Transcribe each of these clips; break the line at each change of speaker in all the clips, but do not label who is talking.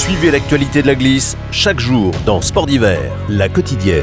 Suivez l'actualité de la glisse chaque jour dans Sport d'hiver, la quotidienne.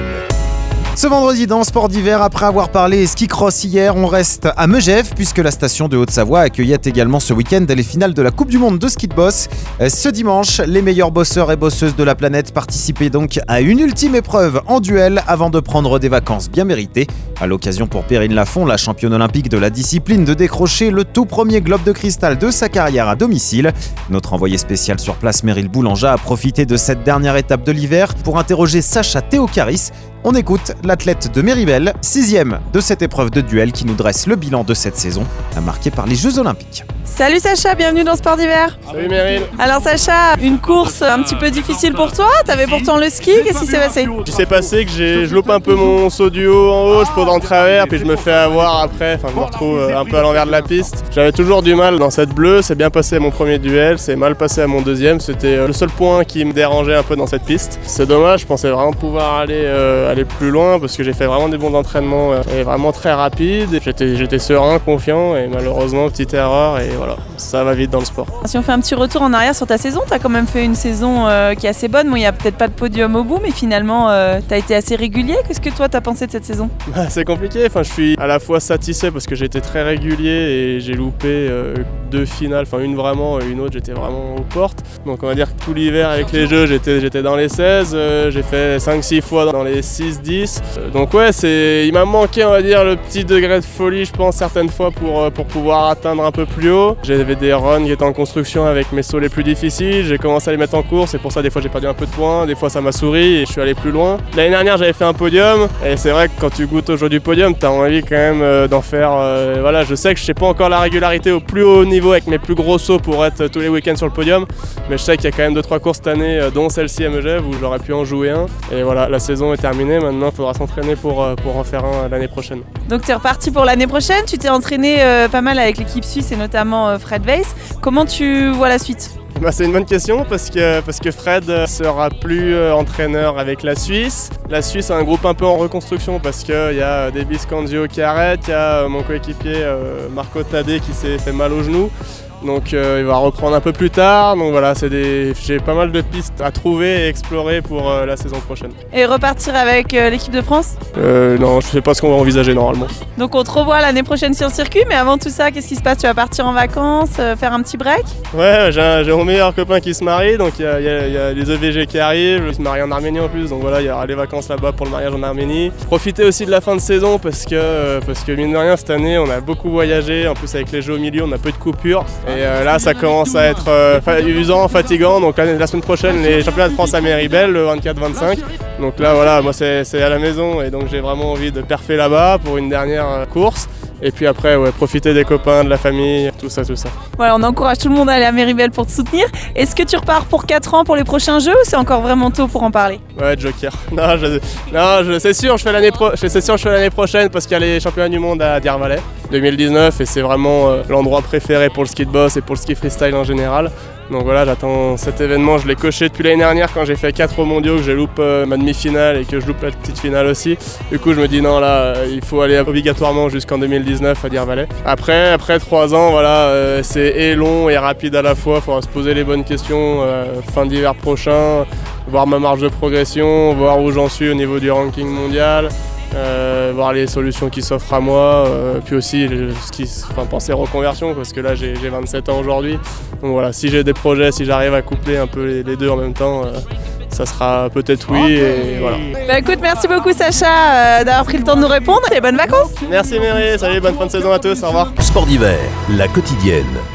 Ce vendredi dans Sport d'hiver, après avoir parlé ski cross hier, on reste à Megève puisque la station de Haute-Savoie accueillait également ce week-end les finales de la Coupe du Monde de ski de boss. Ce dimanche, les meilleurs bosseurs et bosseuses de la planète participaient donc à une ultime épreuve en duel avant de prendre des vacances bien méritées. À l'occasion pour Perrine Lafont, la championne olympique de la discipline, de décrocher le tout premier globe de cristal de sa carrière à domicile. Notre envoyé spécial sur place, Meryl Boulanja, a profité de cette dernière étape de l'hiver pour interroger Sacha Theocaris. On écoute l'athlète de Méribel, 6e de cette épreuve de duel qui nous dresse le bilan de cette saison, marquée par les Jeux Olympiques.
Salut Sacha, bienvenue dans Sport d'hiver.
Salut Meryl.
Alors Sacha, une course un petit peu difficile pour toi, t'avais pourtant le ski, qu'est-ce qui s'est passé?
Il s'est passé que je loupe un peu mon saut du haut en haut, je pose dans le travers, puis je me fais avoir après, je me retrouve un peu à l'envers de la piste. J'avais toujours du mal dans cette bleue, c'est bien passé à mon premier duel, c'est mal passé à mon deuxième, c'était le seul point qui me dérangeait un peu dans cette piste. C'est dommage, je pensais vraiment pouvoir aller plus loin parce que j'ai fait vraiment des bons entraînements et vraiment très rapide. J'étais serein, confiant et malheureusement petite erreur et voilà, ça va vite dans le sport.
Si on fait un petit retour en arrière sur ta saison, t'as quand même fait une saison qui est assez bonne. Bon, il n'y a peut-être pas de podium au bout, mais finalement t'as été assez régulier. Qu'est-ce que toi t'as pensé de cette saison?
C'est compliqué, je suis à la fois satisfait parce que j'ai été très régulier et j'ai loupé 2 finales, une vraiment, une autre j'étais vraiment aux portes. Donc on va dire que tout l'hiver avec les jeux j'étais dans les 16, j'ai fait 5-6 fois dans les 6-10. Donc ouais, il m'a manqué on va dire le petit degré de folie je pense certaines fois pour pouvoir atteindre un peu plus haut. J'avais des runs qui étaient en construction avec mes sauts les plus difficiles, j'ai commencé à les mettre en course et pour ça des fois j'ai perdu un peu de points, des fois ça m'a souri et je suis allé plus loin. L'année dernière j'avais fait un podium et c'est vrai que quand tu goûtes au jeu du podium t'as envie quand même d'en faire, voilà, je sais que je sais pas encore la régularité au plus haut niveau avec mes plus gros sauts pour être tous les week-ends sur le podium, mais je sais qu'il y a quand même 2-3 courses cette année dont celle-ci à Megève où j'aurais pu en jouer un et voilà, la saison est terminée, maintenant il faudra s'entraîner pour en faire un l'année prochaine.
Donc tu es reparti pour l'année prochaine, tu t'es entraîné pas mal avec l'équipe suisse et notamment Fred Weiss. Comment tu vois la suite?
C'est une bonne question parce que Fred sera plus entraîneur avec la Suisse. La Suisse est un groupe un peu en reconstruction parce qu'il y a Debbie Scanzio qui arrête, il y a mon coéquipier Marco Tadé qui s'est fait mal au genou. Donc il va reprendre un peu plus tard, donc voilà, j'ai pas mal de pistes à trouver et explorer pour la saison prochaine.
Et repartir avec l'équipe de France?
Non, je sais pas ce qu'on va envisager normalement.
Donc on te revoit l'année prochaine sur le circuit, mais avant tout ça, qu'est-ce qui se passe? Tu vas partir en vacances, faire un petit break?
Ouais, j'ai mon meilleur copain qui se marie, donc il y a les EVG qui arrivent, il se marie en Arménie en plus, donc voilà, il y aura les vacances là-bas pour le mariage en Arménie. Profiter aussi de la fin de saison parce que mine de rien cette année on a beaucoup voyagé, en plus avec les jeux au milieu on a peu de coupures. Et là ça commence à être usant, fatigant, donc la semaine prochaine les championnats de France à Méribel le 24-25. Donc là voilà, moi c'est à la maison et donc j'ai vraiment envie de perfer là-bas pour une dernière course. Et puis après, profiter des copains, de la famille, tout ça.
Voilà, on encourage tout le monde à aller à Méribel pour te soutenir. Est-ce que tu repars pour 4 ans pour les prochains Jeux ou c'est encore vraiment tôt pour en parler?
Ouais, Joker. C'est sûr, je fais l'année prochaine parce qu'il y a les championnats du monde à Diervalet 2019 et c'est vraiment l'endroit préféré pour le ski de boss et pour le ski freestyle en général. Donc voilà, j'attends cet événement, je l'ai coché depuis l'année dernière quand j'ai fait 4 au mondiaux, que j'ai loupé ma demi-finale et que je loupe la petite finale aussi. Du coup je me dis non là, il faut aller obligatoirement jusqu'en 2019 à Diervalet. Après 3 ans, voilà, c'est long et rapide à la fois, il faudra se poser les bonnes questions fin d'hiver prochain, voir ma marge de progression, voir où j'en suis au niveau du ranking mondial. Voir les solutions qui s'offrent à moi, puis aussi penser reconversion parce que là j'ai 27 ans aujourd'hui. Donc voilà, si j'ai des projets, si j'arrive à coupler un peu les deux en même temps, ça sera peut-être oui et voilà.
Bah écoute, merci beaucoup Sacha d'avoir pris le temps de nous répondre et bonnes vacances.
Merci Meryl, salut, bonne fin de saison à tous, au revoir.
Sport d'hiver, la quotidienne.